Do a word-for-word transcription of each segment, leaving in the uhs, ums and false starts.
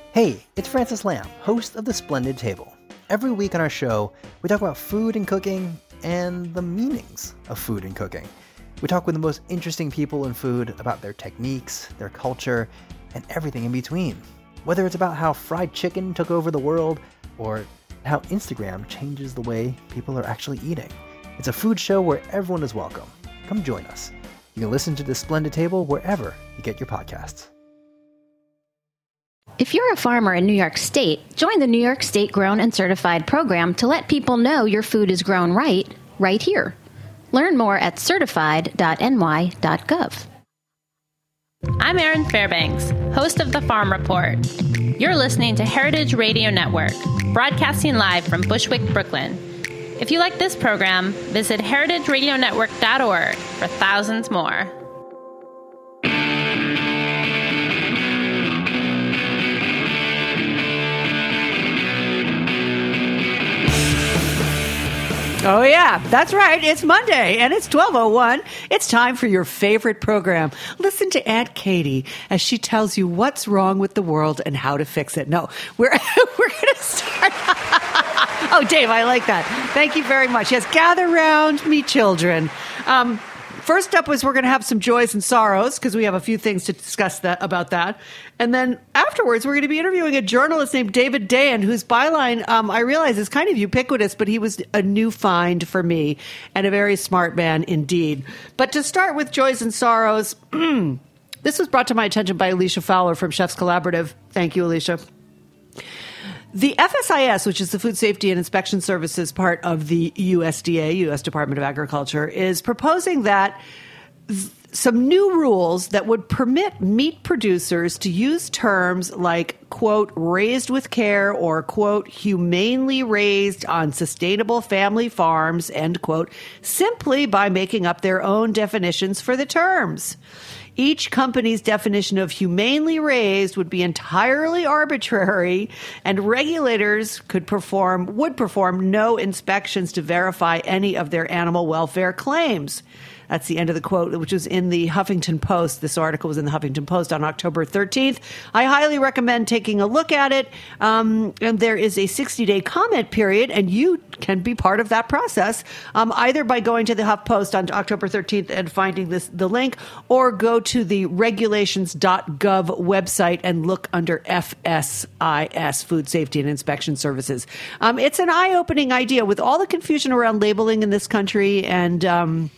Hey, it's Francis Lamb, host of The Splendid Table. Every week on our show, we talk about food and cooking and the meanings of food and cooking. We talk with the most interesting people in food about their techniques, their culture, and everything in between. Whether it's about how fried chicken took over the world or how Instagram changes the way people are actually eating. It's a food show where everyone is welcome. Come join us. You can listen to The Splendid Table wherever you get your podcasts. If you're a farmer in New York State, join the New York State Grown and Certified program to let people know your food is grown right, right here. Learn more at certified dot n y dot gov. I'm Erin Fairbanks, host of The Farm Report. You're listening to Heritage Radio Network, broadcasting live from Bushwick, Brooklyn. If you like this program, visit heritage radio network dot org for thousands more. Oh, yeah, that's right. It's Monday, and it's twelve oh one. It's time for your favorite program. Listen to Aunt Katie as she tells you what's wrong with the world and how to fix it. No, we're we're going to start. Oh, Dave, I like that. Thank you very much. Yes, gather round, me children. Um, first up was we're going to have some joys and sorrows because we have a few things to discuss that about that. And then afterwards, we're going to be interviewing a journalist named David Dayen, whose byline, um, I realize, is kind of ubiquitous, but he was a new find for me and a very smart man indeed. But to start with joys and sorrows, this was brought to my attention by Alicia Fowler from Chefs Collaborative. Thank you, Alicia. The F S I S, which is the Food Safety and Inspection Services part of the U S D A, U S Department of Agriculture, is proposing that th- some new rules that would permit meat producers to use terms like, quote, raised with care or, quote, humanely raised on sustainable family farms, end quote, simply by making up their own definitions for the terms. Each company's definition of humanely raised would be entirely arbitrary, and regulators could perform would perform no inspections to verify any of their animal welfare claims. That's the end of the quote, which was in the Huffington Post. This article was in the Huffington Post on October thirteenth. I highly recommend taking a look at it. Um, and there is a sixty-day comment period, and you can be part of that process, um, either by going to the Huff Post on October thirteenth and finding this the link, or go to the regulations dot gov website and look under F S I S, Food Safety and Inspection Services. Um, it's an eye-opening idea with all the confusion around labeling in this country and um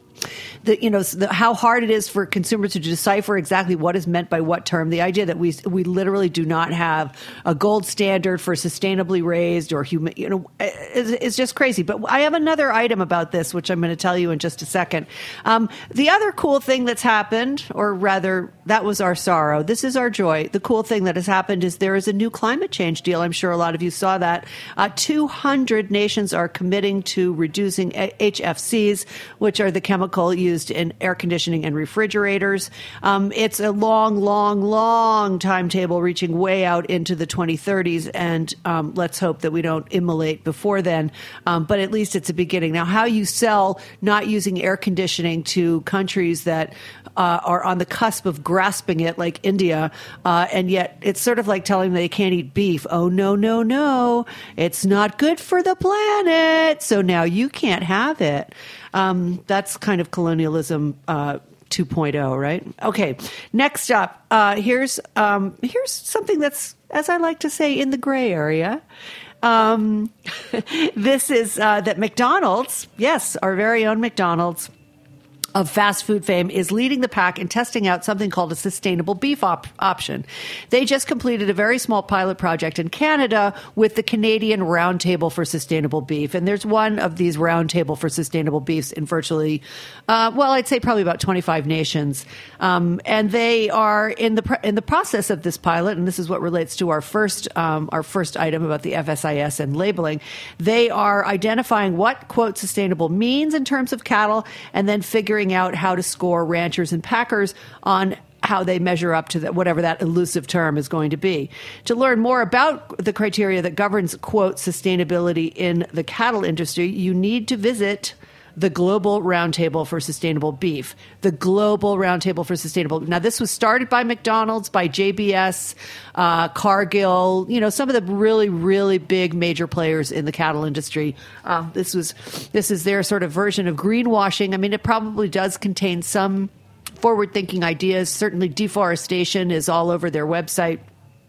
The, you know, the, how hard it is for consumers to decipher exactly what is meant by what term. The idea that we we literally do not have a gold standard for sustainably raised or human, you know, is, is just crazy. But I have another item about this, which I'm going to tell you in just a second. Um, the other cool thing that's happened, or rather, that was our sorrow. This is our joy. The cool thing that has happened is there is a new climate change deal. I'm sure a lot of you saw that. Uh, two hundred nations are committing to reducing H F Cs, which are the chemical used in air conditioning and refrigerators. Um, it's a long, long, long timetable reaching way out into the twenty thirties, and um, let's hope that we don't immolate before then. Um, but at least it's a beginning. Now, how you sell not using air conditioning to countries that uh, are on the cusp of grasping it, like India, uh, and yet it's sort of like telling them they can't eat beef. Oh, no, no, no. It's not good for the planet. So now you can't have it. Um, that's kind of colonialism uh, two point oh, right? Okay. Next up, uh, here's um, here's something that's, as I like to say, in the gray area. Um, this is uh, that McDonald's, yes, our very own McDonald's, of fast food fame, is leading the pack in testing out something called a sustainable beef op- option. They just completed a very small pilot project in Canada with the Canadian Roundtable for Sustainable Beef. And there's one of these Roundtable for Sustainable Beefs in virtually, uh, well, I'd say probably about twenty-five nations. Um, and they are in the pr- in the process of this pilot, and this is what relates to our first um, our first item about the F S I S and labeling. They are identifying what, quote, sustainable means in terms of cattle, and then figuring out how to score ranchers and packers on how they measure up to that, whatever that elusive term is going to be. To learn more about the criteria that governs, quote, sustainability in the cattle industry, you need to visit the Global Roundtable for Sustainable Beef. The Global Roundtable for Sustainable. Now, this was started by McDonald's, by J B S, uh, Cargill, you know, some of the really, really big major players in the cattle industry. Uh, this was, this is their sort of version of greenwashing. I mean, it probably does contain some forward-thinking ideas. Certainly deforestation is all over their website.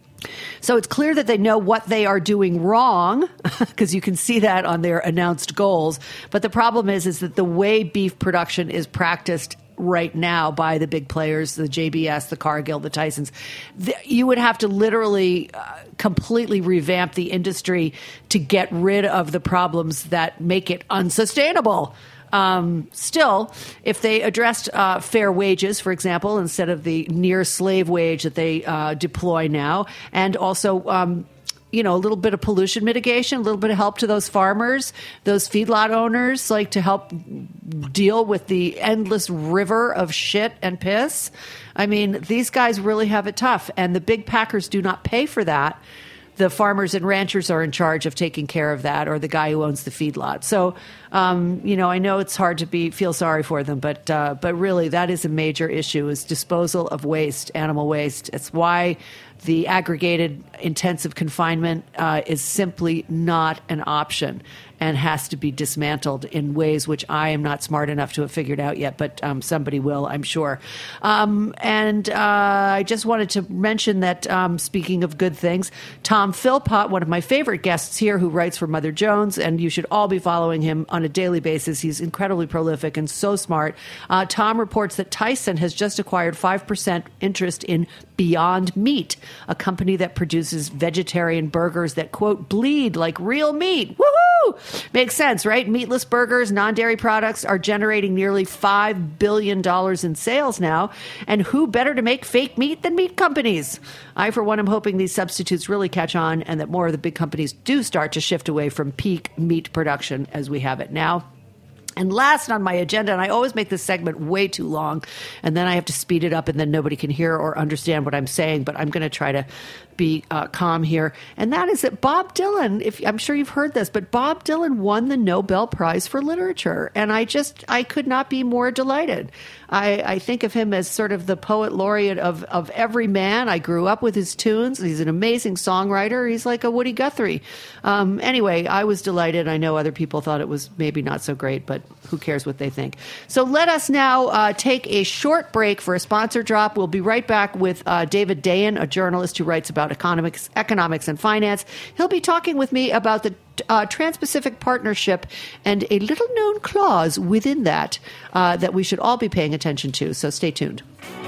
So it's clear that they know what they are doing wrong, because you can see that on their announced goals. But the problem is, is that the way beef production is practiced right now by the big players, the J B S, the Cargill, the Tysons, the, you would have to literally uh, completely revamp the industry to get rid of the problems that make it unsustainable. Um, still, if they addressed uh, fair wages, for example, instead of the near slave wage that they uh, deploy now, and also, um, you know, a little bit of pollution mitigation, a little bit of help to those farmers, those feedlot owners, like to help deal with the endless river of shit and piss. I mean, these guys really have it tough, and the big packers do not pay for that. The farmers and ranchers are in charge of taking care of that, or the guy who owns the feedlot. So, um, you know, I know it's hard to be feel sorry for them, but uh, but really, that is a major issue: is disposal of waste, animal waste. It's why the aggregated intensive confinement uh, is simply not an option and has to be dismantled in ways which I am not smart enough to have figured out yet, but um, somebody will, I'm sure. Um, and uh, I just wanted to mention that, um, speaking of good things, Tom Philpott, one of my favorite guests here, who writes for Mother Jones, and you should all be following him on a daily basis. He's incredibly prolific and so smart. Uh, Tom reports that Tyson has just acquired five percent interest in Beyond Meat, a company that produces vegetarian burgers that, quote, bleed like real meat. Woohoo! Makes sense, right? Meatless burgers, non-dairy products are generating nearly five billion dollars in sales now. And who better to make fake meat than meat companies? I, for one, am hoping these substitutes really catch on and that more of the big companies do start to shift away from peak meat production as we have it now. And last on my agenda, and I always make this segment way too long, and then I have to speed it up, and then nobody can hear or understand what I'm saying, but I'm going to try to be uh, calm here. And that is that Bob Dylan, if I'm sure you've heard this, but Bob Dylan won the Nobel Prize for Literature. And I just, I could not be more delighted. I, I think of him as sort of the poet laureate of, of every man. I grew up with his tunes. He's an amazing songwriter. He's like a Woody Guthrie. Um, anyway, I was delighted. I know other people thought it was maybe not so great, but who cares what they think? So let us now uh, take a short break for a sponsor drop. We'll be right back with uh, David Dayen, a journalist who writes about economics, economics and finance. He'll be talking with me about the uh, Trans-Pacific Partnership and a little-known clause within that uh, that we should all be paying attention to. So stay tuned.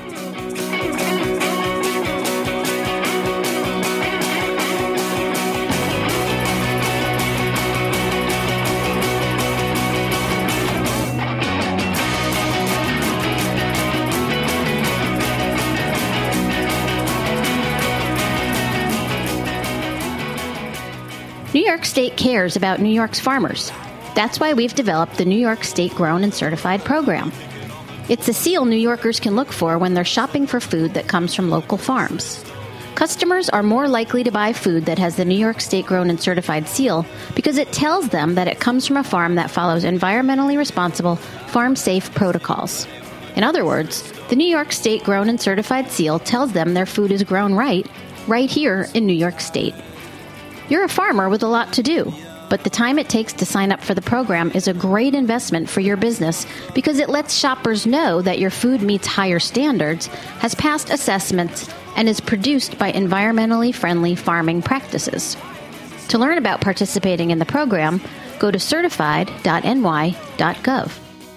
New York State cares about New York's farmers. That's why we've developed the New York State Grown and Certified program. It's a seal New Yorkers can look for when they're shopping for food that comes from local farms. Customers are more likely to buy food that has the New York State Grown and Certified seal because it tells them that it comes from a farm that follows environmentally responsible, farm-safe protocols. In other words, the New York State Grown and Certified seal tells them their food is grown right, right here in New York State. You're a farmer with a lot to do, but the time it takes to sign up for the program is a great investment for your business because it lets shoppers know that your food meets higher standards, has passed assessments, and is produced by environmentally friendly farming practices. To learn about participating in the program, go to certified dot n y dot gov.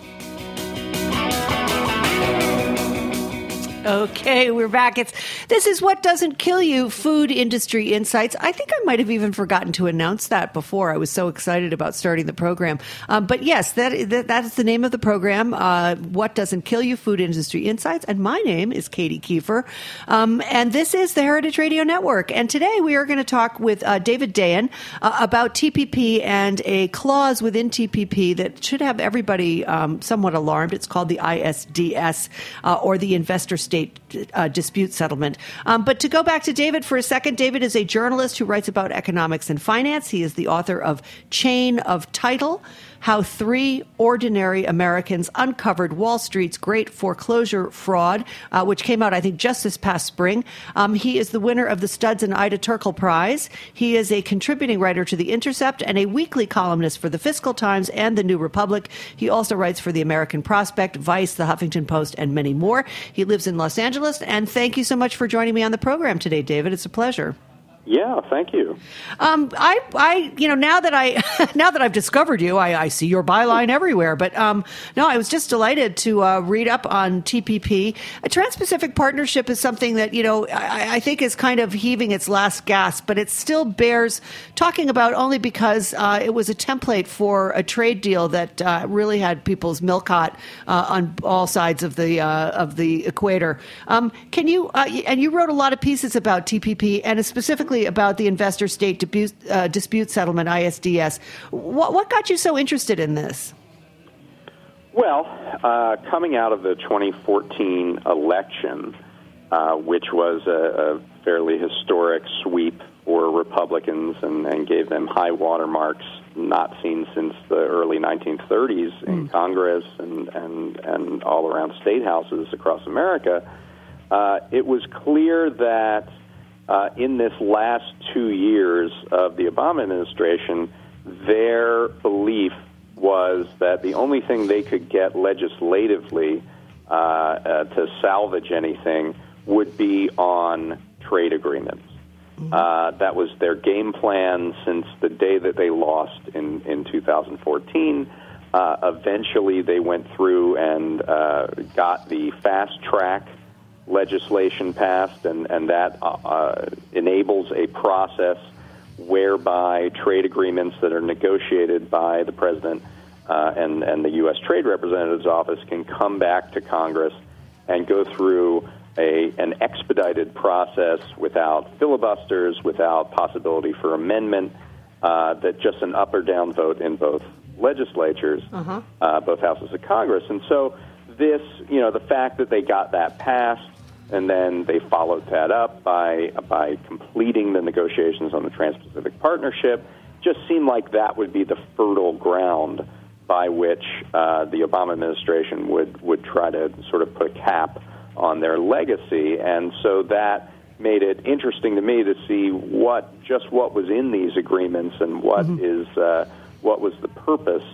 Okay, we're back. It's this is What Doesn't Kill You, Food Industry Insights. I think I might have even forgotten to announce that before. I was so excited about starting the program. Um, but yes, that, that that is the name of the program, uh, What Doesn't Kill You, Food Industry Insights. And my name is Katie Kiefer. Um, and this is the Heritage Radio Network. And today we are going to talk with uh, David Dayen uh, about T P P and a clause within T P P that should have everybody um, somewhat alarmed. It's called the I S D S, uh, or the Investor State Uh, dispute settlement. Um, but to go back to David for a second, David is a journalist who writes about economics and finance. He is the author of Chain of Title, How Three Ordinary Americans Uncovered Wall Street's Great Foreclosure Fraud, uh, which came out, I think, just this past spring. Um, he is the winner of the Studs and Ida Turkle Prize. He is a contributing writer to The Intercept and a weekly columnist for the Fiscal Times and the New Republic. He also writes for the American Prospect, Vice, the Huffington Post, and many more. He lives in Los Angeles. And thank you so much for joining me on the program today, David. It's a pleasure. Yeah, thank you. Um, I, I, you know, now that I, now that I've discovered you, I, I see your byline everywhere. But um, no, I was just delighted to uh, read up on T P P. A Trans-Pacific Partnership is something that, you know, I, I think is kind of heaving its last gasp, but it still bears talking about only because uh, it was a template for a trade deal that uh, really had people's milk hot uh, on all sides of the uh, of the equator. Um, can you? Uh, and you wrote a lot of pieces about T P P and specifically about the investor-state dispute, uh, dispute settlement, I S D S. What, what got you so interested in this? Well, uh, coming out of the twenty fourteen election, uh, which was a, a fairly historic sweep for Republicans and, and gave them high watermarks not seen since the early nineteen thirties mm. in Congress and, and, and all around state houses across America, uh, it was clear that Uh, in this last two years of the Obama administration, their belief was that the only thing they could get legislatively uh, uh, to salvage anything would be on trade agreements. Mm-hmm. Uh, that was their game plan since the day that they lost in, in two thousand fourteen. Uh, eventually, they went through and uh, got the fast track legislation passed, and, and that uh, enables a process whereby trade agreements that are negotiated by the president uh, and, and the U S Trade Representative's office can come back to Congress and go through a an expedited process without filibusters, without possibility for amendment, uh, that just an up or down vote in both legislatures, uh-huh. uh, both houses of Congress. And so this, you know, the fact that they got that passed, and then they followed that up by by completing the negotiations on the Trans-Pacific Partnership, just seemed like that would be the fertile ground by which uh, the Obama administration would, would try to sort of put a cap on their legacy. And so that made it interesting to me to see what just what was in these agreements and what mm-hmm. is uh, what was the purpose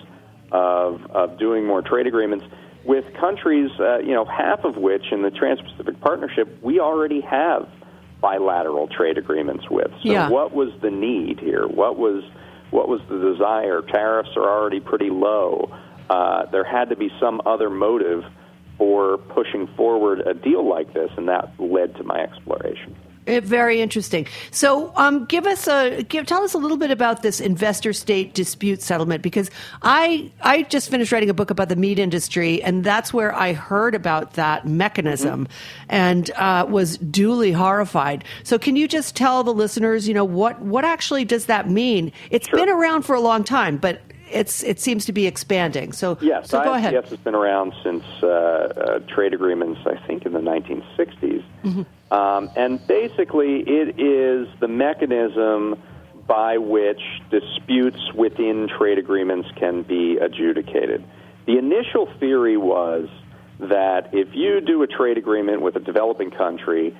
of of doing more trade agreements with countries, uh, you know, half of which in the Trans-Pacific Partnership we already have bilateral trade agreements with. So yeah. what was the need here? What was what was the desire? Tariffs are already pretty low. Uh, there had to be some other motive for pushing forward a deal like this, and that led to my exploration. It, very interesting. So, um, give us a give. Tell us a little bit about this investor-state dispute settlement, because I I just finished writing a book about the meat industry, and that's where I heard about that mechanism, mm-hmm. and uh, was duly horrified. So, can you just tell the listeners, you know, what what actually does that mean? It's sure. been around for a long time, but it's it seems to be expanding. So, yes, so go ahead. Yes, it's been around since uh, uh, trade agreements, I think, in the nineteen sixties. Mm-hmm. Um, and basically, it is the mechanism by which disputes within trade agreements can be adjudicated. The initial theory was that if you do a trade agreement with a developing country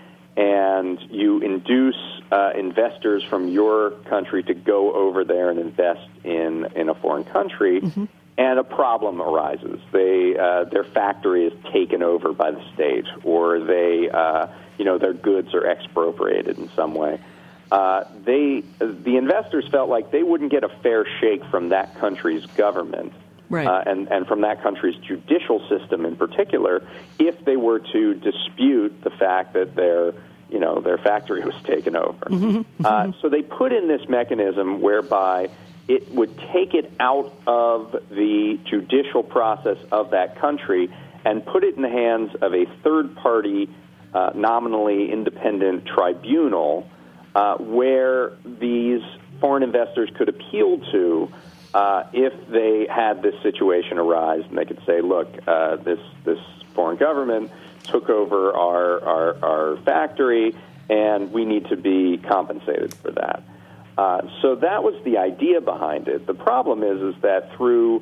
and you induce uh, investors from your country to go over there and invest in, in a foreign country, mm-hmm. and a problem arises, they uh, their factory is taken over by the state, or they uh, you know, their goods are expropriated in some way. Uh, they, the investors felt like they wouldn't get a fair shake from that country's government, right. uh, and, and from that country's judicial system in particular, if they were to dispute the fact that their, you know, their factory was taken over. Mm-hmm. Uh, so they put in this mechanism whereby it would take it out of the judicial process of that country and put it in the hands of a third-party Uh, nominally independent tribunal uh, where these foreign investors could appeal to uh, if they had this situation arise, and they could say, look, uh, this this foreign government took over our, our, our factory, and we need to be compensated for that. Uh, so that was the idea behind it. The problem is, is that through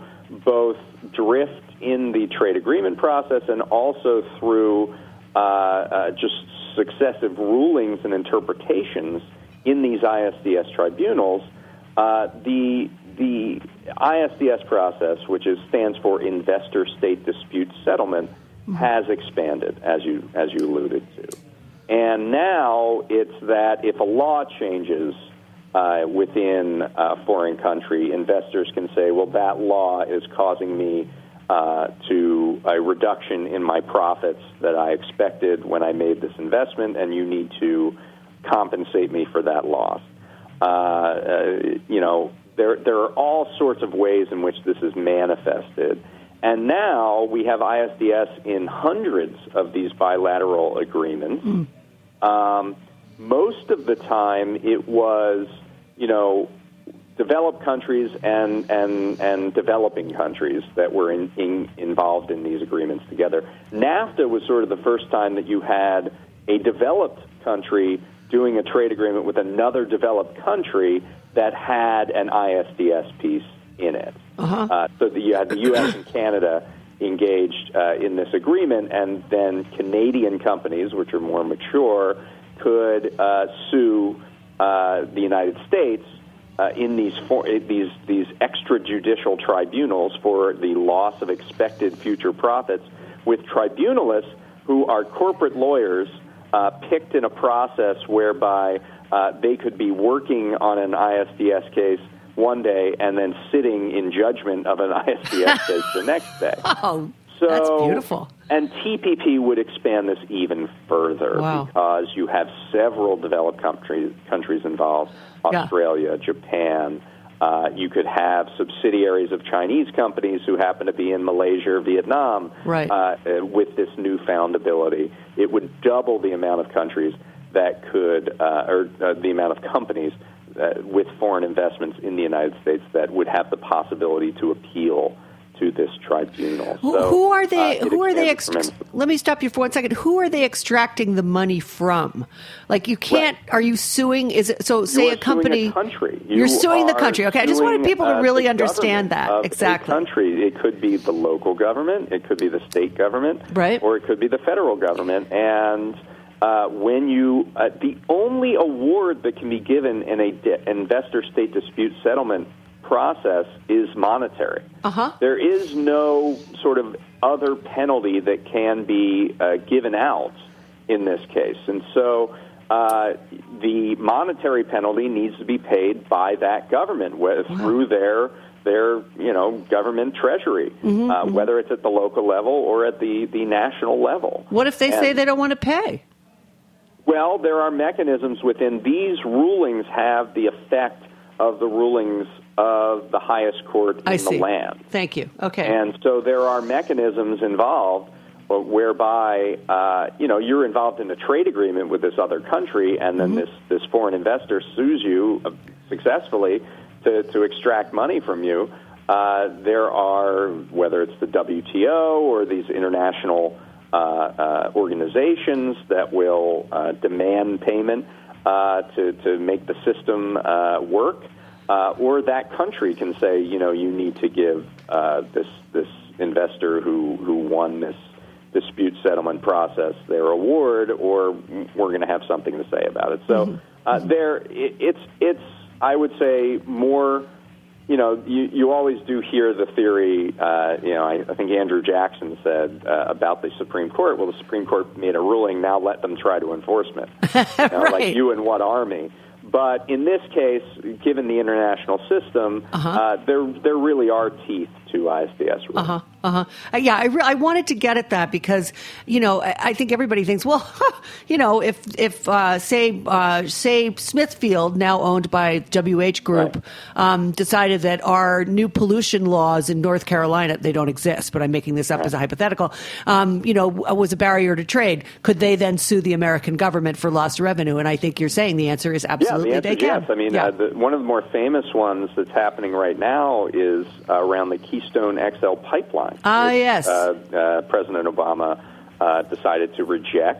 both drift in the trade agreement process and also through uh, uh, just successive rulings and interpretations in these I S D S tribunals, uh, the the I S D S process, which is, stands for Investor-State Dispute Settlement, mm-hmm. has expanded, as you as you alluded to. And now it's that if a law changes uh, within a foreign country, investors can say, well, that law is causing me uh, to a reduction in my profits that I expected when I made this investment, and you need to compensate me for that loss. Uh, uh, you know, there there are all sorts of ways in which this is manifested. And now we have I S D S in hundreds of these bilateral agreements. Mm. Um, most of the time it was, you know, developed countries and, and, and developing countries that were in, in, involved in these agreements together. NAFTA was sort of the first time that you had a developed country doing a trade agreement with another developed country that had an I S D S piece in it. Uh-huh. Uh, so that you had the U S and Canada engaged uh, in this agreement, and then Canadian companies, which are more mature, could uh, sue uh, the United States uh, in these for, these these extrajudicial tribunals for the loss of expected future profits, with tribunalists who are corporate lawyers uh, picked in a process whereby uh, they could be working on an I S D S case one day and then sitting in judgment of an I S D S case the next day. Oh, so, that's beautiful. And T P P would expand this even further wow. because you have several developed countries countries involved, Australia, yeah. Japan. Uh, you could have subsidiaries of Chinese companies who happen to be in Malaysia or Vietnam right. uh, with this newfound ability. It would double the amount of countries that could, uh, or uh, the amount of companies Uh, with foreign investments in the United States that would have the possibility to appeal to this tribunal. Who, so, who are they? Uh, who are they? Ext- let me stop you for one second. Who are they extracting the money from? Like you can't. Right. Are you suing? Is it so? Say you are a company. Suing a country. You you're suing the country. Okay, I just wanted people to uh, really understand that exactly. A country. It could be the local government. It could be the state government. Right. Or it could be the federal government. And Uh, when you, uh, the only award that can be given in a de- investor-state dispute settlement process is monetary. Uh-huh. There is no sort of other penalty that can be uh, given out in this case. And so uh, the monetary penalty needs to be paid by that government wh- wow. through their their, you know, government treasury, mm-hmm, uh, mm-hmm. whether it's at the local level or at the, the national level. What if they and, say they don't want to pay? Well, there are mechanisms within these rulings have the effect of the rulings of the highest court in I the see. land. Thank you. Okay. And so there are mechanisms involved whereby, uh, you know, you're involved in a trade agreement with this other country, and then mm-hmm. this, this foreign investor sues you successfully to, to extract money from you. Uh, there are, whether it's the W T O or these international Uh, uh, organizations that will uh, demand payment uh, to, to make the system uh, work, uh, or that country can say, you know, you need to give uh, this this investor who, who won this dispute settlement process their award, or we're going to have something to say about it. So uh, there, it, it's it's I would say more. You know, you, you always do hear the theory, uh, you know, I, I think Andrew Jackson said uh, about the Supreme Court, well, the Supreme Court made a ruling, now let them try to enforce it. You know, right. Like you and what army? But in this case, given the international system, uh-huh. uh, there there really are teeth to I S D S rules. Uh-huh. Uh-huh. Uh, yeah, I, re- I wanted to get at that because, you know, I, I think everybody thinks, well, huh, you know, if, if uh, say, uh, say Smithfield, now owned by W H Group, right. um, decided that our new pollution laws in North Carolina, they don't exist, but I'm making this up right. as a hypothetical, um, you know, was a barrier to trade, could they then sue the American government for lost revenue? And I think you're saying the answer is absolutely yeah, the answer they is can. Yes. I mean, yeah. uh, the, one of the more famous ones that's happening right now is uh, around the Keystone X L pipeline. Ah, which, yes. Uh, uh, President Obama uh, decided to reject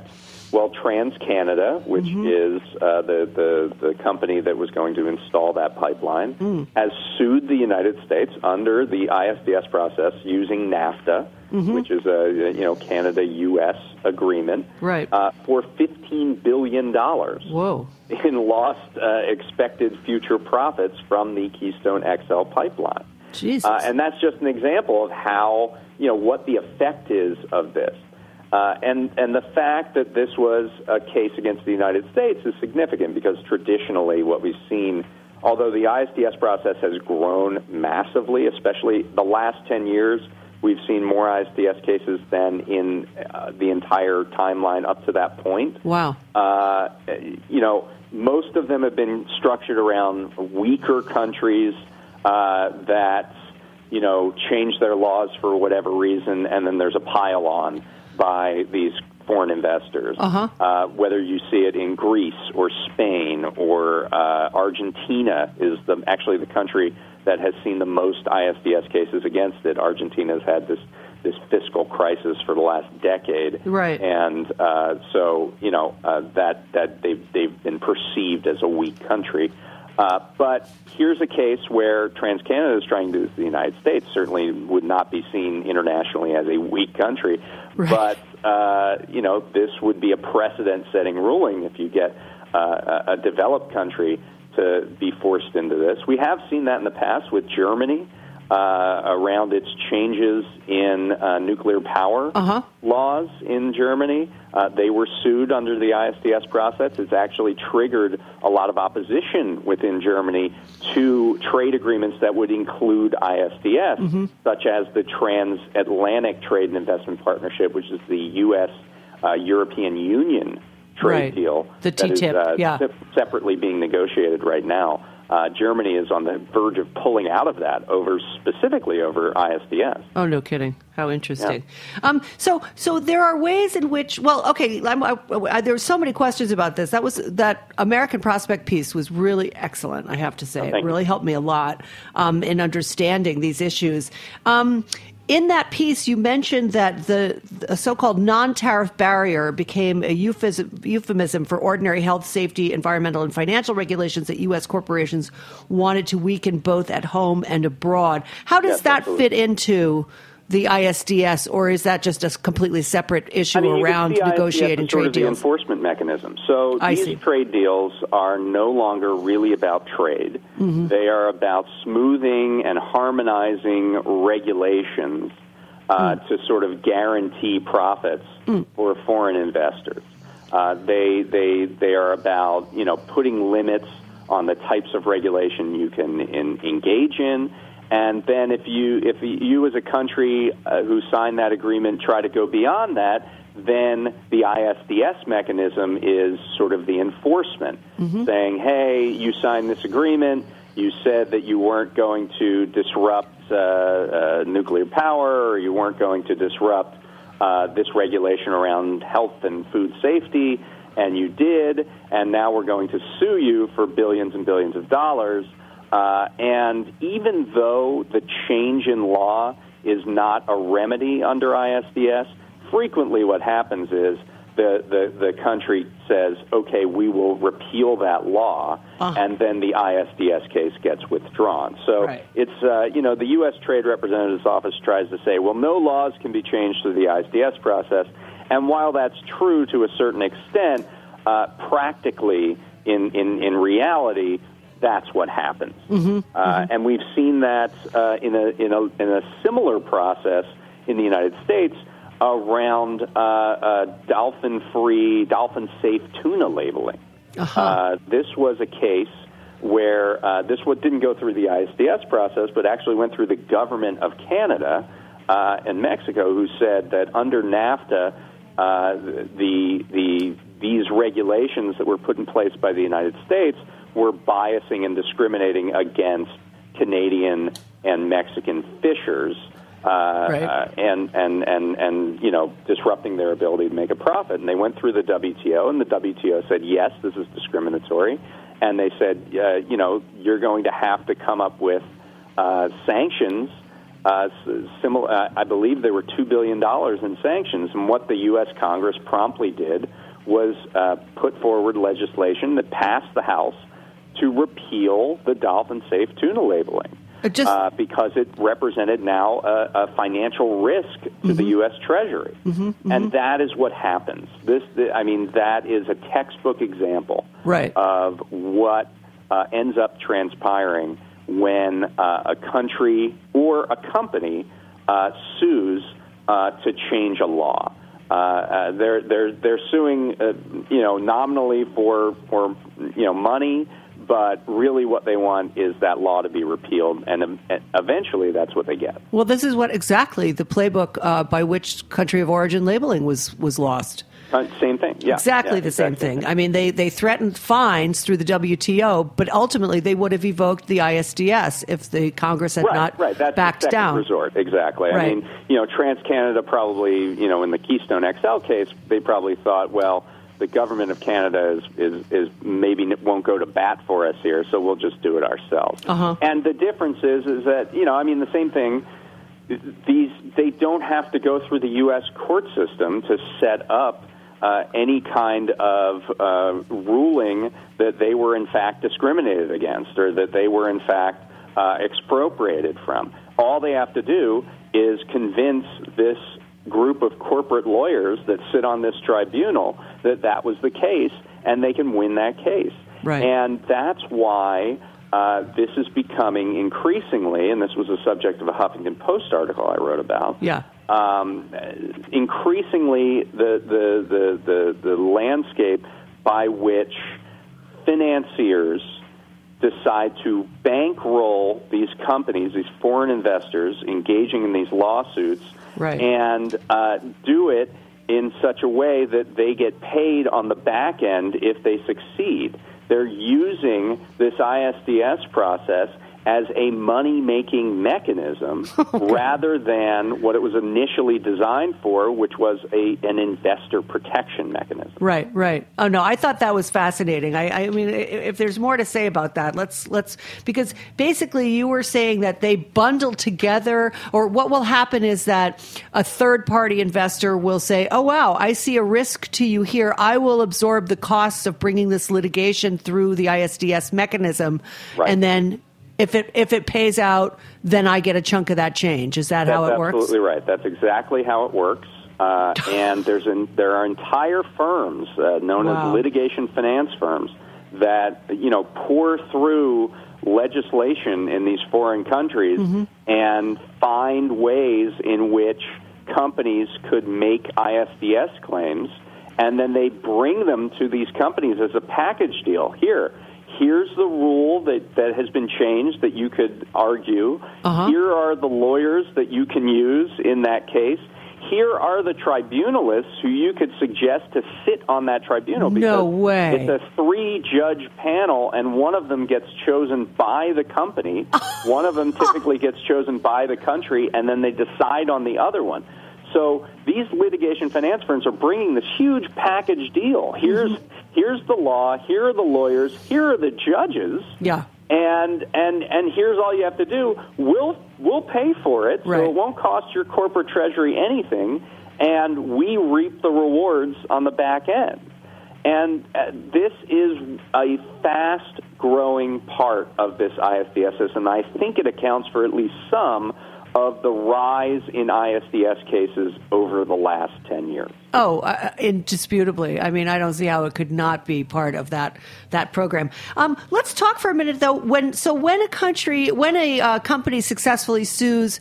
Well, TransCanada, which mm-hmm. is uh, the, the, the company that was going to install that pipeline, mm. has sued the United States under the I S D S process using NAFTA, mm-hmm. which is a you know Canada-U S agreement, right. uh, for fifteen billion dollars Whoa. in lost uh, expected future profits from the Keystone X L pipeline. Jesus. Uh, and that's just an example of how, you know, what the effect is of this. Uh, and, and the fact that this was a case against the United States is significant because traditionally what we've seen, although the I S D S process has grown massively, especially the last ten years, we've seen more I S D S cases than in uh, the entire timeline up to that point. Wow. Uh, you know, most of them have been structured around weaker countries uh, that, you know, change their laws for whatever reason, and then there's a pile-on by these foreign investors, uh-huh. uh, whether you see it in Greece or Spain or uh, Argentina is the actually the country that has seen the most I S D S cases against it. Argentina has had this this fiscal crisis for the last decade, right? And uh, so you know uh, that that they've they've been perceived as a weak country. Uh, but here's a case where TransCanada is trying to do this. The United States certainly would not be seen internationally as a weak country, right. but uh, you know this would be a precedent-setting ruling if you get uh, a developed country to be forced into this. We have seen that in the past with Germany uh, around its changes in uh, nuclear power uh-huh. laws in Germany. Uh, they were sued under the I S D S process. It's actually triggered a lot of opposition within Germany to trade agreements that would include I S D S, mm-hmm. such as the Transatlantic Trade and Investment Partnership, which is the U S uh, European Union trade right. deal the T T I P, that is uh, yeah. se- separately being negotiated right now. Uh, Germany is on the verge of pulling out of that over specifically over I S D S. Oh, no kidding! How interesting. Yeah. Um, so, so there are ways in which. Well, okay. I'm, I, I, there were so many questions about this. That was that American Prospect piece was really excellent. I have to say, oh, it really you. helped me a lot um, in understanding these issues. Um, In that piece, you mentioned that the, the so-called non-tariff barrier became a euphemism, euphemism for ordinary health, safety, environmental, and financial regulations that U S corporations wanted to weaken both at home and abroad. How does yes, that absolutely. fit into the I S D S, or is that just a completely separate issue I mean, around negotiating I S D S is trade sort of deals? The enforcement mechanism. So I these see. trade deals are no longer really about trade. Mm-hmm. They are about smoothing and harmonizing regulations uh, mm. to sort of guarantee profits mm. for foreign investors. Uh, they they they are about you know putting limits on the types of regulation you can in, engage in. And then if you if you as a country uh, who signed that agreement try to go beyond that, then the I S D S mechanism is sort of the enforcement, mm-hmm. saying, hey, you signed this agreement, you said that you weren't going to disrupt uh, uh, nuclear power, or you weren't going to disrupt uh, this regulation around health and food safety, and you did, and now we're going to sue you for billions and billions of dollars. Uh, and even though the change in law is not a remedy under I S D S, frequently what happens is the, the, the country says, okay, we will repeal that law, uh-huh. and then the I S D S case gets withdrawn. So right. it's, uh, you know, the U S Trade Representative's Office tries to say, well, no laws can be changed through the I S D S process. And while that's true to a certain extent, uh, practically, in, in, in reality, that's what happens, mm-hmm, uh, mm-hmm. and we've seen that uh, in a in a in a similar process in the United States around uh, uh, dolphin-free, dolphin-safe tuna labeling. Uh-huh. Uh, this was a case where uh, this what didn't go through the I S D S process, but actually went through the government of Canada uh, and Mexico, who said that under NAFTA, uh, the the these regulations that were put in place by the United States were biasing and discriminating against Canadian and Mexican fishers, uh, right. uh, and and and and you know disrupting their ability to make a profit. And they went through the W T O, and the W T O said, yes, this is discriminatory. And they said, uh, you know, you're going to have to come up with uh, sanctions. Uh, similar, uh, I believe there were two billion dollars in sanctions, and what the U S Congress promptly did was uh, put forward legislation that passed the House to repeal the dolphin safe tuna labeling. Just, uh, because it represented now a, a financial risk to mm-hmm. the U S Treasury. Mm-hmm, mm-hmm. And that is what happens. This, the, I mean, that is a textbook example right. of what uh, ends up transpiring when uh, a country or a company uh, sues uh, to change a law. Uh, uh, they're they're they're suing, uh, you know, nominally for for you know money. But really what they want is that law to be repealed, and eventually that's what they get. Well, this is what exactly the playbook uh, by which country of origin labeling was, was lost. Uh, same thing, yeah. Exactly yeah, the exactly same thing. I mean, they, they threatened fines through the W T O, but ultimately they would have evoked the I S D S if the Congress had right, not right. That's backed the second down. resort, exactly. Right. I mean, you know, TransCanada probably, you know, in the Keystone X L case, they probably thought, well, the government of Canada is, is, is maybe won't go to bat for us here, so we'll just do it ourselves. Uh-huh. And the difference is, is that, you know, I mean, the same thing, these they don't have to go through the U S court system to set up uh, any kind of uh, ruling that they were, in fact, discriminated against or that they were, in fact, uh, expropriated from. All they have to do is convince this group of corporate lawyers that sit on this tribunal that that was the case, and they can win that case. Right. And that's why uh, this is becoming increasingly, and this was the subject of a Huffington Post article I wrote about, yeah. um, increasingly the, the, the, the, the landscape by which financiers decide to bankroll these companies, these foreign investors engaging in these lawsuits, right. and uh, do it in such a way that they get paid on the back end if they succeed. They're using this I S D S process as a money-making mechanism rather than what it was initially designed for, which was a an investor protection mechanism. Right, right. Oh no, I thought that was fascinating. I, I mean, if there's more to say about that, let's let's because basically you were saying that they bundle together, or what will happen is that a third-party investor will say, "Oh wow, I see a risk to you here. I will absorb the costs of bringing this litigation through the I S D S mechanism," right. and then. If it if it pays out, then I get a chunk of that change. Is that That's how it works? Absolutely right. That's exactly how it works. Uh, and there's an, there are entire firms uh, known wow. as litigation finance firms that you know pour through legislation in these foreign countries mm-hmm. and find ways in which companies could make I S D S claims, and then they bring them to these companies as a package deal. Here. Here's the rule that, that has been changed that you could argue. Uh-huh. Here are the lawyers that you can use in that case. Here are the tribunalists who you could suggest to sit on that tribunal. No way. It's a three-judge panel, and one of them gets chosen by the company. One of them typically gets chosen by the country, and then they decide on the other one. So these litigation finance firms are bringing this huge package deal. Here's mm-hmm. here's the law. Here are the lawyers. Here are the judges. Yeah. And and and here's all you have to do. We'll we'll pay for it, right. so it won't cost your corporate treasury anything, and we reap the rewards on the back end. And uh, this is a fast-growing part of this I S D S, and I think it accounts for at least some of the rise in I S D S cases over the last ten years. Oh, uh, indisputably. I mean, I don't see how it could not be part of that that program. Um, let's talk for a minute, though. When so when a country, when a uh, company successfully sues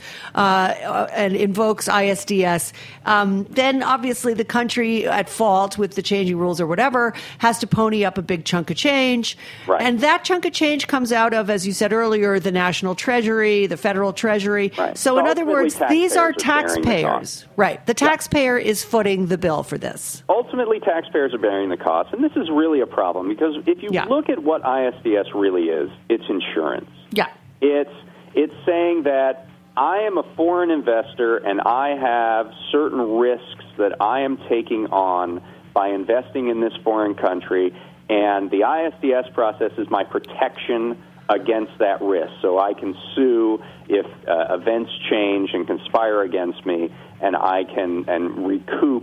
uh, and invokes I S D S, um, then obviously the country at fault with the changing rules or whatever has to pony up a big chunk of change. Right. And that chunk of change comes out of, as you said earlier, the national treasury, the federal treasury. Right. So, so in other words, these are taxpayers. The right. The taxpayer yeah. is footing the bill for this. Ultimately, taxpayers are bearing the cost, and this is really a problem because if you yeah. look at what I S D S really is, it's insurance. Yeah. It's it's saying that I am a foreign investor and I have certain risks that I am taking on by investing in this foreign country, and the I S D S process is my protection against that risk. So I can sue if uh, events change and conspire against me, and I can and recoup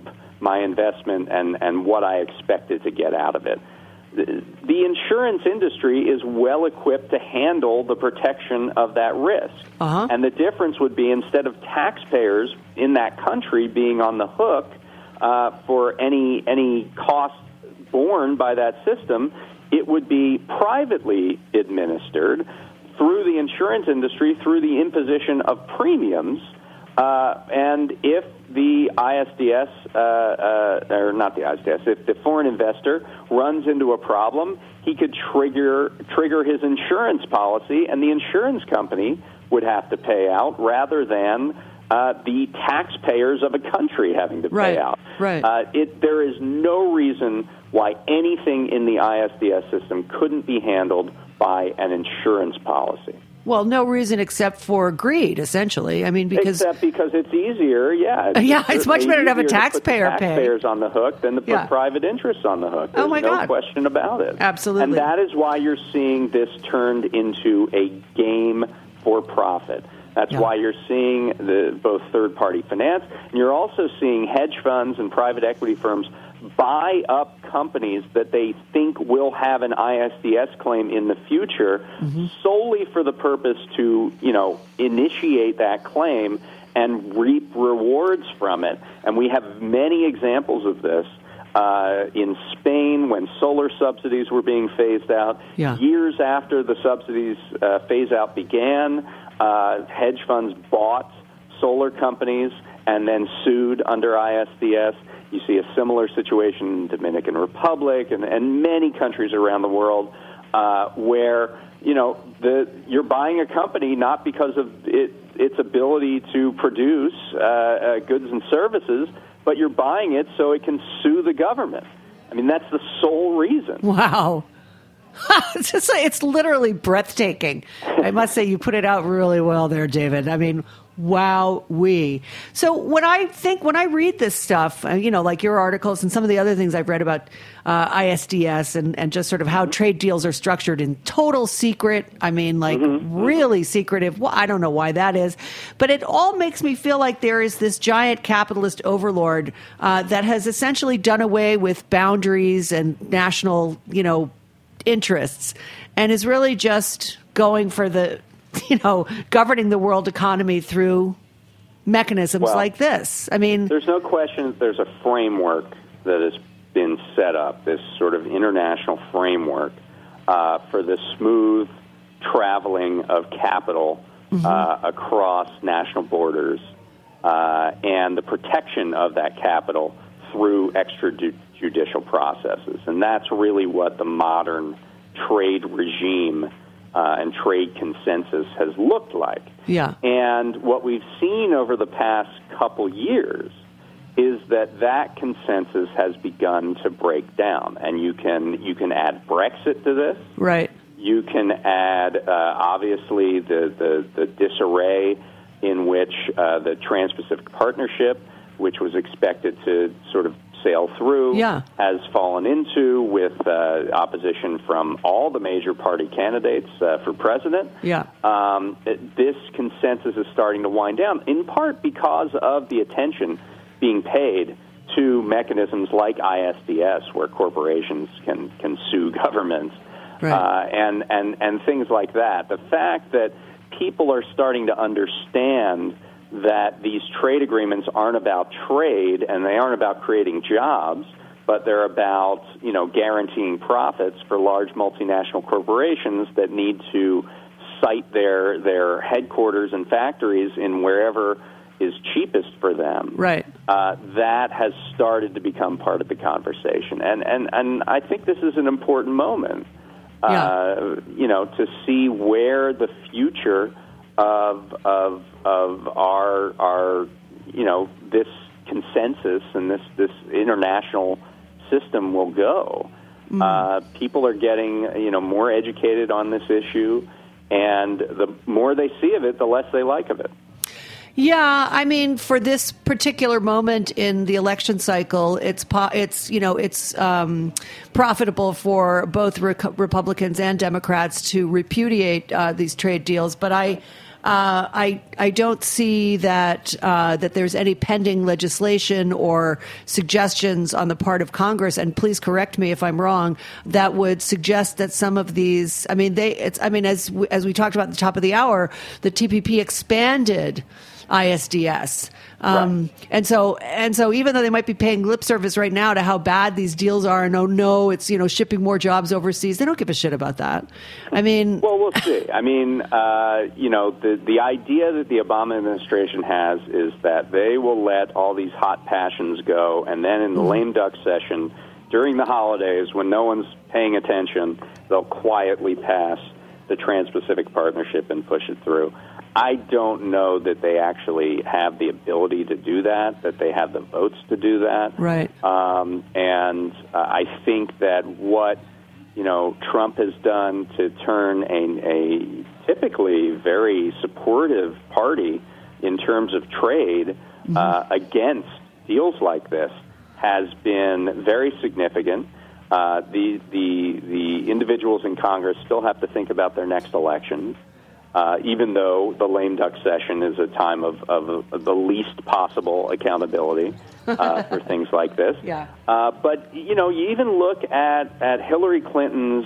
my investment and, and what I expected to get out of it. The, the insurance industry is well equipped to handle the protection of that risk. Uh-huh. And the difference would be, instead of taxpayers in that country being on the hook uh, for any any cost borne by that system, it would be privately administered through the insurance industry, through the imposition of premiums. Uh, and if the I S D S, uh, uh, or not the I S D S, if the foreign investor runs into a problem, he could trigger trigger his insurance policy, and the insurance company would have to pay out rather than uh, the taxpayers of a country having to pay right, out. Right. Uh, it, there is no reason why anything in the I S D S system couldn't be handled by an insurance policy. Well, no reason except for greed, essentially. I mean, because except because it's easier, yeah. It's yeah, it's much better to have a taxpayer to put the taxpayers pay. on the hook than to put yeah. private interests on the hook. There's oh my no God. question about it. Absolutely. And that is why you're seeing this turned into a game for profit. That's yeah. why you're seeing the both third-party finance, and you're also seeing hedge funds and private equity firms buy up companies that they think will have an I S D S claim in the future, mm-hmm. solely for the purpose to, you know, initiate that claim and reap rewards from it. And we have many examples of this. Uh, in Spain, when solar subsidies were being phased out, yeah. years after the subsidies uh, phase-out began, uh, hedge funds bought solar companies and then sued under I S D S. You see a similar situation in the Dominican Republic and, and many countries around the world uh, where, you know, the, you're buying a company not because of it, its ability to produce uh, uh, goods and services, but you're buying it so it can sue the government. I mean, that's the sole reason. Wow. it's, just, it's literally breathtaking. I must say, you put it out really well there, David. I mean, wow, we. So when I think, when I read this stuff, uh, you know, like your articles and some of the other things I've read about uh, I S D S and, and just sort of how trade deals are structured in total secret. I mean, like mm-hmm. really secretive. Well, I don't know why that is, but it all makes me feel like there is this giant capitalist overlord uh, that has essentially done away with boundaries and national, you know, interests and is really just going for the, you know, governing the world economy through mechanisms well, like this. I mean, there's no question that there's a framework that has been set up, this sort of international framework uh, for the smooth traveling of capital mm-hmm. uh, across national borders uh, and the protection of that capital through extrajudicial processes. And that's really what the modern trade regime Uh, and trade consensus has looked like. Yeah. And what we've seen over the past couple years is that that consensus has begun to break down. And you can you can add Brexit to this. Right. You can add, uh, obviously, the, the, the disarray in which uh, the Trans-Pacific Partnership, which was expected to sort of sail through, yeah. has fallen into with uh, opposition from all the major party candidates uh, for president. Yeah. Um, it, this consensus is starting to wind down, in part because of the attention being paid to mechanisms like I S D S, where corporations can, can sue governments, right. uh, and, and, and things like that. The fact that people are starting to understand that these trade agreements aren't about trade and they aren't about creating jobs, but they're about, you know, guaranteeing profits for large multinational corporations that need to site their their headquarters and factories in wherever is cheapest for them. Right. Uh, that has started to become part of the conversation. And, and, and I think this is an important moment, yeah. uh, you know, to see where the future of of of our our you know this consensus and this this international system will go. Mm. Uh, people are getting you know more educated on this issue, and the more they see of it, the less they like of it. Yeah, I mean, for this particular moment in the election cycle, it's po- it's you know it's um, profitable for both re- Republicans and Democrats to repudiate uh, these trade deals. But I Uh, I I don't see that uh, that there's any pending legislation or suggestions on the part of Congress. And please correct me if I'm wrong. That would suggest that some of these. I mean, they. It's. I mean, as we, as we talked about at the top of the hour, the T P P expanded I S D S. Um, right. And so, and so, even though they might be paying lip service right now to how bad these deals are, and oh no, it's you know shipping more jobs overseas, they don't give a shit about that. I mean, well, we'll see. I mean, uh, you know, the the idea that the Obama administration has is that they will let all these hot passions go, and then in the mm-hmm. lame duck session during the holidays, when no one's paying attention, they'll quietly pass the Trans-Pacific Partnership and push it through. I don't know that they actually have the ability to do that, that they have the votes to do that. Right. Um, and uh, I think that what, you know, Trump has done to turn a, a typically very supportive party in terms of trade mm-hmm. uh, against deals like this has been very significant. Uh, the, the, the individuals in Congress still have to think about their next election. Uh, even though the lame duck session is a time of, of, of the least possible accountability uh, for things like this. Yeah. Uh, but, you know, you even look at, at Hillary Clinton's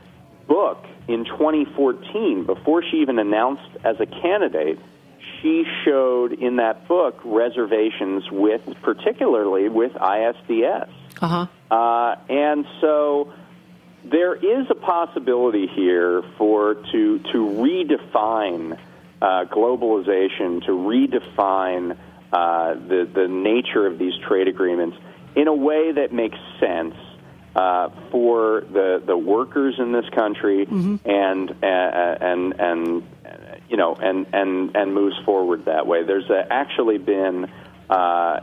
book in twenty fourteen, before she even announced as a candidate, she showed in that book reservations with, particularly with I S D S. Uh-huh. Uh, and so there is a possibility here for to to redefine uh, globalization, to redefine uh, the the nature of these trade agreements in a way that makes sense uh, for the the workers in this country, mm-hmm. and uh, and and you know and and and moves forward that way. There's uh, actually been uh,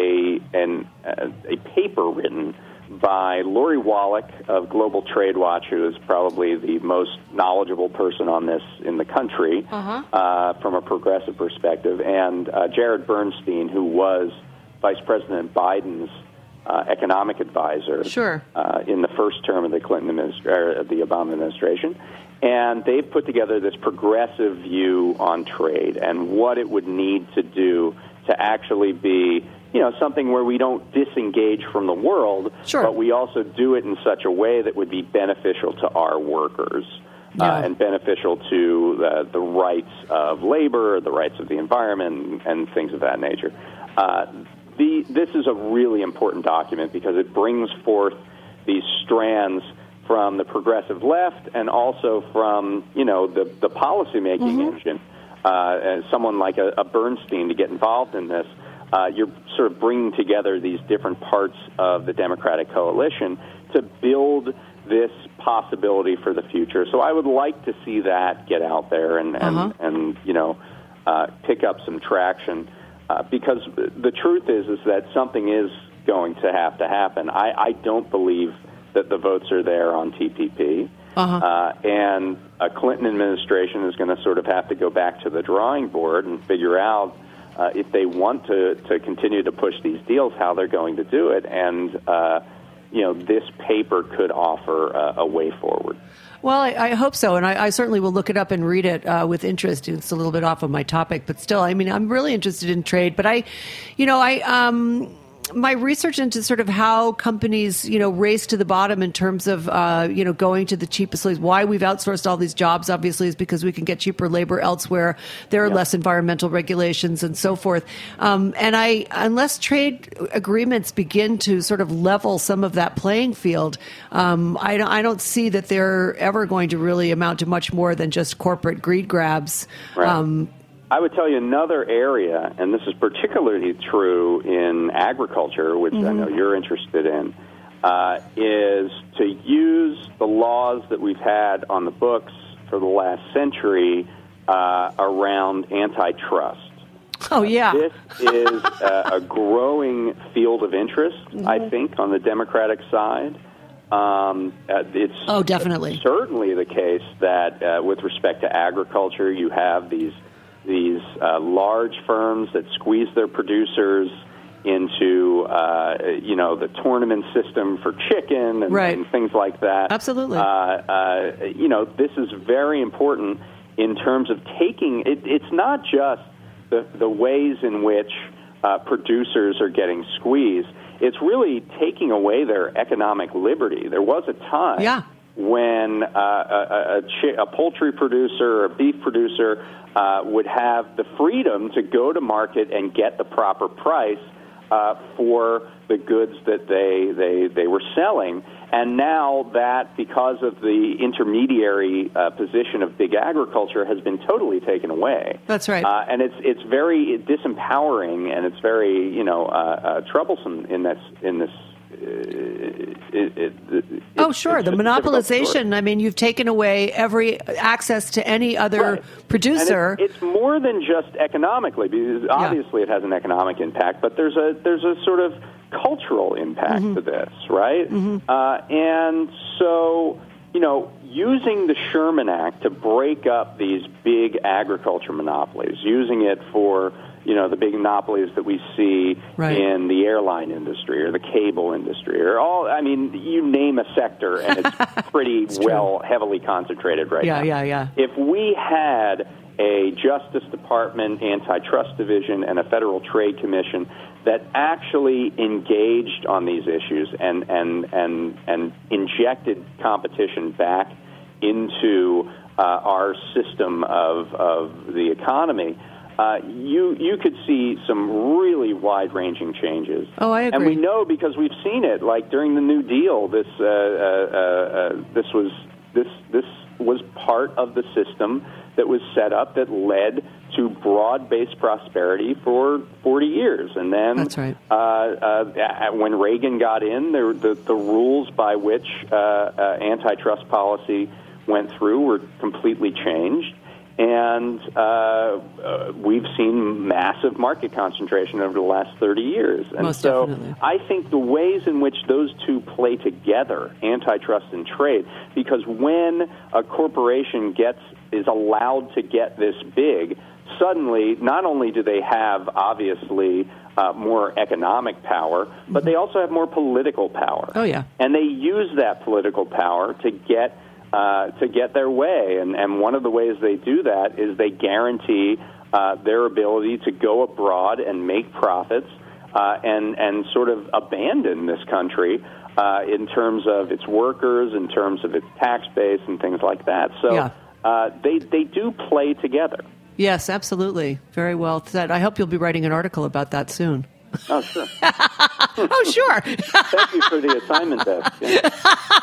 a an a paper written by Lori Wallach of Global Trade Watch, who is probably the most knowledgeable person on this in the country uh-huh. uh, from a progressive perspective, and uh, Jared Bernstein, who was Vice President Biden's uh, economic advisor sure. uh, in the first term of the Clinton administra- the Obama administration. And they've put together this progressive view on trade and what it would need to do to actually be, you know, something where we don't disengage from the world, sure. but we also do it in such a way that would be beneficial to our workers yeah. uh, and beneficial to the, the rights of labor, the rights of the environment, and things of that nature. Uh, the, this is a really important document because it brings forth these strands from the progressive left and also from, you know, the, the policymaking mm-hmm. engine. Uh, and someone like a, a Bernstein to get involved in this. Uh, you're sort of bringing together these different parts of the Democratic coalition to build this possibility for the future. So I would like to see that get out there and, and, uh-huh. and you know, uh, pick up some traction. Uh, because the truth is, is that something is going to have to happen. I, I don't believe that the votes are there on T P P. Uh-huh. Uh, and a Clinton administration is going to sort of have to go back to the drawing board and figure out uh, if they want to, to continue to push these deals, how they're going to do it. And, uh, you know, this paper could offer a, a way forward. Well, I, I hope so, and I, I certainly will look it up and read it uh, with interest. It's a little bit off of my topic, but still, I mean, I'm really interested in trade. But I, you know, I... Um, my research into sort of how companies, you know, race to the bottom in terms of, uh, you know, going to the cheapest place. Why we've outsourced all these jobs, obviously, is because we can get cheaper labor elsewhere. There are yeah. less environmental regulations and so forth. Um, and I, unless trade agreements begin to sort of level some of that playing field, um, I, don't, I don't see that they're ever going to really amount to much more than just corporate greed grabs. Right. Um, I would tell you another area, and this is particularly true in agriculture, which mm-hmm. I know you're interested in, uh, is to use the laws that we've had on the books for the last century uh, around antitrust. Oh, yeah. This is a, a growing field of interest, mm-hmm. I think, on the Democratic side. Um, uh, it's oh, definitely. certainly the case that uh, with respect to agriculture, you have these these uh, large firms that squeeze their producers into, uh, you know, the tournament system for chicken and, right. and things like that. Absolutely. Uh, uh, you know, this is very important in terms of taking it, it's not just the, the ways in which uh, producers are getting squeezed. It's really taking away their economic liberty. There was a time yeah. when uh, a, a, chi- a poultry producer or a beef producer uh, would have the freedom to go to market and get the proper price uh, for the goods that they, they, they were selling. And now that, because of the intermediary uh, position of big agriculture, has been totally taken away. That's right. Uh, and it's it's very disempowering, and it's very you know uh, uh, troublesome in this in this. Uh, it, it, it, oh, sure. The monopolization. I I mean, you've taken away every access to any other right. producer. And it's, it's more than just economically, because obviously yeah. it has an economic impact, but there's a there's a sort of cultural impact mm-hmm. to this, right? Mm-hmm. Uh, and so, you know, using the Sherman Act to break up these big agriculture monopolies, using it for, you know, the big monopolies that we see right. in the airline industry or the cable industry or all, I mean, you name a sector and it's pretty it's well, heavily concentrated right yeah, now. Yeah, yeah, yeah. If we had a Justice Department antitrust division and a Federal Trade Commission that actually engaged on these issues and, and, and, and injected competition back into uh, our system of, of the economy, uh, you you could see some really wide-ranging changes. Oh, I agree. And we know because we've seen it. Like during the New Deal, this uh, uh, uh, this was this this was part of the system that was set up that led to broad-based prosperity for forty years. And then That's right. uh, uh, when Reagan got in, there, the, the rules by which uh, uh, antitrust policy went through were completely changed. And uh, uh, we've seen massive market concentration over the last thirty years. And Most so definitely. I think the ways in which those two play together, antitrust and trade, because when a corporation gets is allowed to get this big, suddenly not only do they have, obviously, uh, more economic power, but they also have more political power. Oh, yeah. And they use that political power to get uh, to get their way. And, and one of the ways they do that is they guarantee uh, their ability to go abroad and make profits uh, and, and sort of abandon this country uh, in terms of its workers, in terms of its tax base, and things like that. So yeah. uh, they, they do play together. Yes, absolutely. Very well said. I hope you'll be writing an article about that soon. Oh, sure. oh, sure. Thank you for the assignment, Beth. Yeah.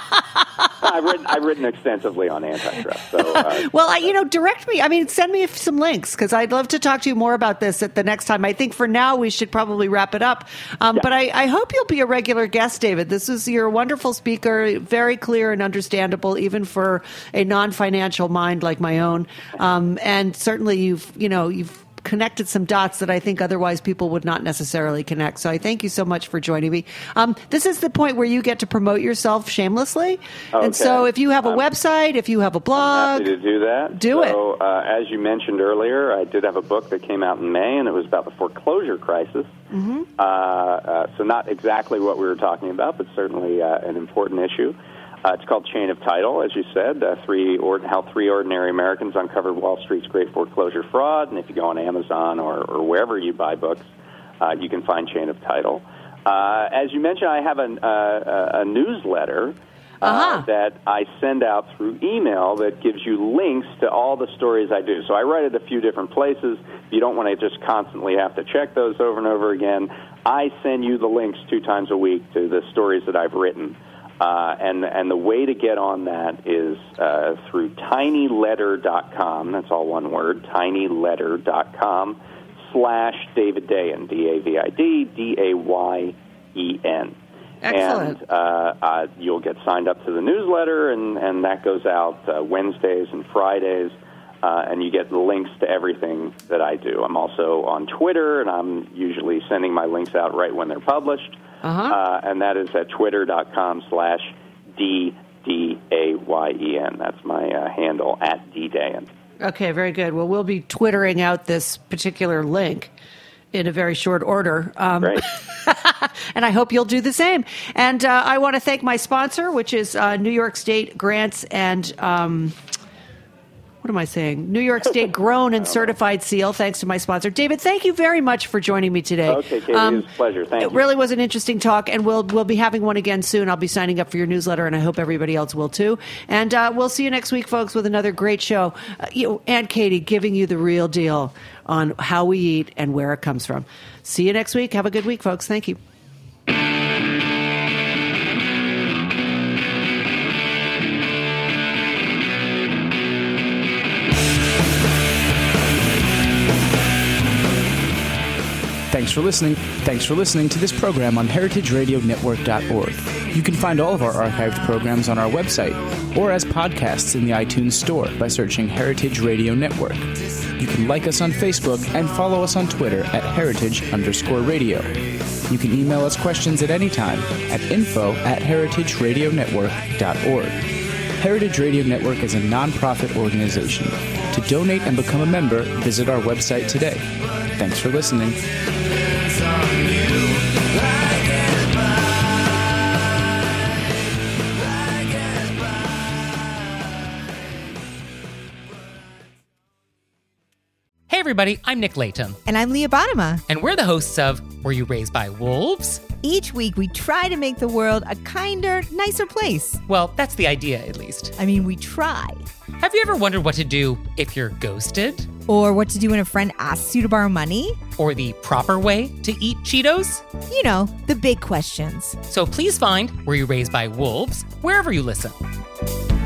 I've written, I've written extensively on antitrust. So, uh, well, I, you know, direct me. I mean, send me some links because I'd love to talk to you more about this at the next time. I think for now we should probably wrap it up. Um, yeah. But I, I hope you'll be a regular guest, David. This is you're a wonderful speaker, very clear and understandable, even for a non-financial mind like my own. Um, and certainly, you've you know you've. connected some dots that I think otherwise people would not necessarily connect. So I thank you so much for joining me. Um, this is the point where you get to promote yourself shamelessly. Okay. And so if you have a I'm, website, if you have a blog. I'm happy to do that. Do so, it. So uh, as you mentioned earlier, I did have a book that came out in May, and it was about the foreclosure crisis. Mm-hmm. Uh, uh, so not exactly what we were talking about, but certainly uh, an important issue. Uh, it's called Chain of Title, as you said, uh, three or, how three ordinary Americans uncovered Wall Street's great foreclosure fraud. And if you go on Amazon or, or wherever you buy books, uh, you can find Chain of Title. Uh, as you mentioned, I have an, uh, a newsletter uh, uh-huh. that I send out through email that gives you links to all the stories I do. So I write at a few different places. You don't want to just constantly have to check those over and over again. I send you the links two times a week to the stories that I've written. Uh, and and the way to get on that is uh, through tinyletter dot com. That's all one word, tinyletter dot com slash David Dayen, D A V I D D A Y E N. Excellent. And uh, uh, you'll get signed up to the newsletter, and, and that goes out uh, Wednesdays and Fridays, uh, and you get links to everything that I do. I'm also on Twitter, and I'm usually sending my links out right when they're published. Uh-huh. Uh, and that is at twitter.com slash D D A Y E N. That's my uh, handle, at D Dayen. Okay, very good. Well, we'll be twittering out this particular link in a very short order. Um, Great. And I hope you'll do the same. And uh, I want to thank my sponsor, which is uh, New York State Grants and... Um, what am I saying? New York State grown and certified seal, thanks to my sponsor. David, thank you very much for joining me today. Okay, Katie, um, it was a pleasure. Thank it you. It really was an interesting talk, and we'll we'll be having one again soon. I'll be signing up for your newsletter, and I hope everybody else will too. And uh, we'll see you next week, folks, with another great show. Uh, you know, Aunt Katie giving you the real deal on how we eat and where it comes from. See you next week. Have a good week, folks. Thank you. Thanks for listening. Thanks for listening to this program on heritage radio network dot org. You can find all of our archived programs on our website or as podcasts in the iTunes Store by searching Heritage Radio Network. You can like us on Facebook and follow us on Twitter at heritage underscore radio. You can email us questions at any time at info at heritage radio network dot org. Heritage Radio Network is a nonprofit organization. To donate and become a member, visit our website today. Thanks for listening. Hey everybody, I'm Nick Latham. And I'm Leah Bottima. And we're the hosts of Were You Raised by Wolves? Each week we try to make the world a kinder, nicer place. Well, that's the idea, at least. I mean, we try. Have you ever wondered what to do if you're ghosted? Or what to do when a friend asks you to borrow money? Or the proper way to eat Cheetos? You know, the big questions. So please find Were You Raised by Wolves wherever you listen.